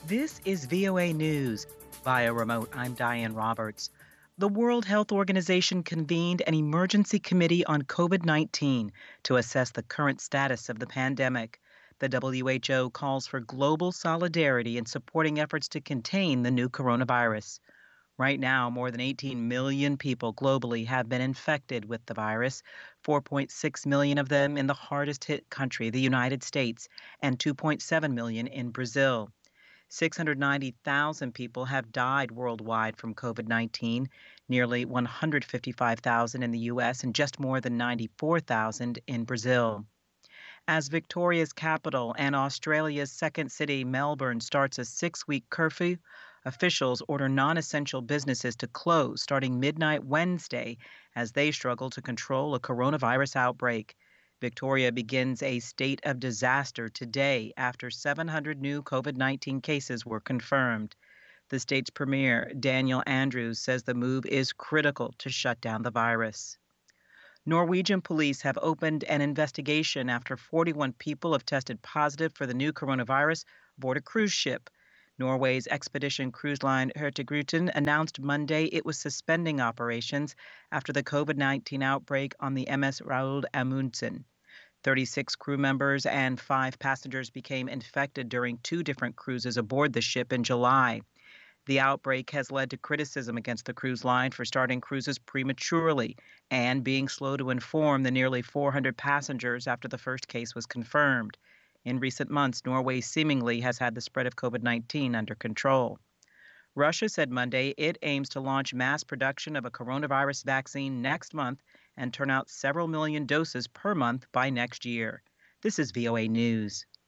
This is VOA News. Via remote, I'm Diane Roberts. The World Health Organization convened an emergency committee on COVID 19 to assess the current status of the pandemic. The WHO calls for global solidarity in supporting efforts to contain the new coronavirus. Right now, more than 18 million people globally have been infected with the virus, 4.6 million of them in the hardest hit country, the United States, and 2.7 million in Brazil. 690,000 people have died worldwide from COVID 19, nearly 155,000 in the U.S., and just more than 94,000 in Brazil. As Victoria's capital and Australia's second city, Melbourne, starts a 6-week curfew, officials order non essential businesses to close starting midnight Wednesday as they struggle to control a coronavirus outbreak. Victoria begins a state of disaster today after 700 new COVID 19 cases were confirmed. The state's premier, Daniel Andrews, says the move is critical to shut down the virus. Norwegian police have opened an investigation after 41 people have tested positive for the new coronavirus aboard a cruise ship. Norway's expedition cruise line Hurtigruten announced Monday it was suspending operations after the COVID 19 outbreak on the MS Raoul Amundsen. 36 crew members and 5 passengers became infected during 2 different cruises aboard the ship in July. The outbreak has led to criticism against the cruise line for starting cruises prematurely and being slow to inform the nearly 400 passengers after the first case was confirmed. In recent months, Norway seemingly has had the spread of COVID 19 under control. Russia said Monday it aims to launch mass production of a coronavirus vaccine next month and turn out several million doses per month by next year. This is VOA News.